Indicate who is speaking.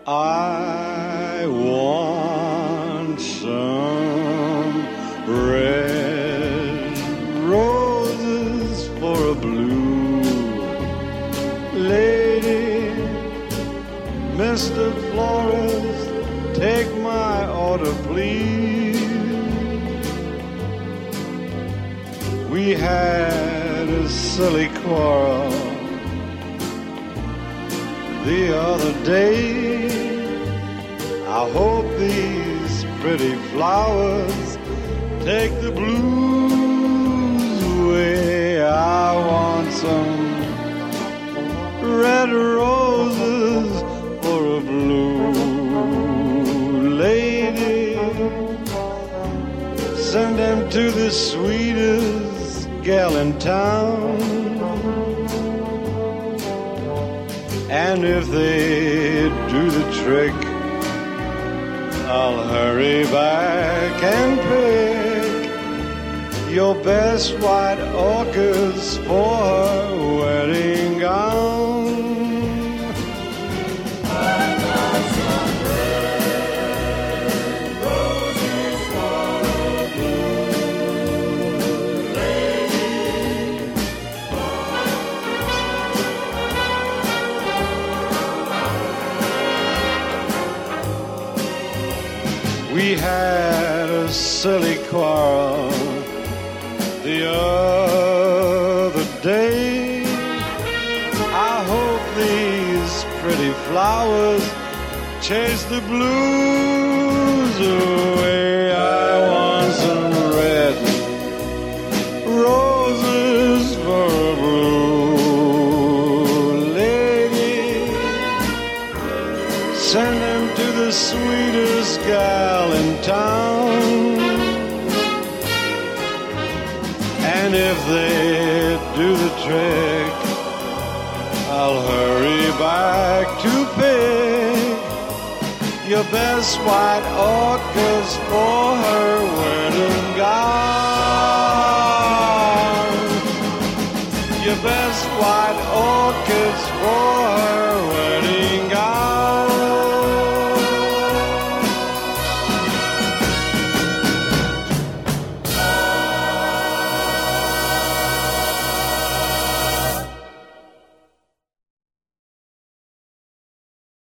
Speaker 1: I want some red roses for a blue lady. Mr. Florist, take my order, please. We had a silly quarrel the other day. I hope these pretty flowers take the blues away. I want some red roses for a blue lady. Send them to the sweetest gal in town. And if they do the trick, I'll hurry back and pick your best white orchids for her wedding gown. We had a silly quarrel the other day. I hope these pretty flowers chase the blues away. I want some red roses for a blue lady. Send them to the sweetest gal in town. And if they do the trick, I'll hurry back to pick your best white orchids for her wedding gown. Your best white orchids for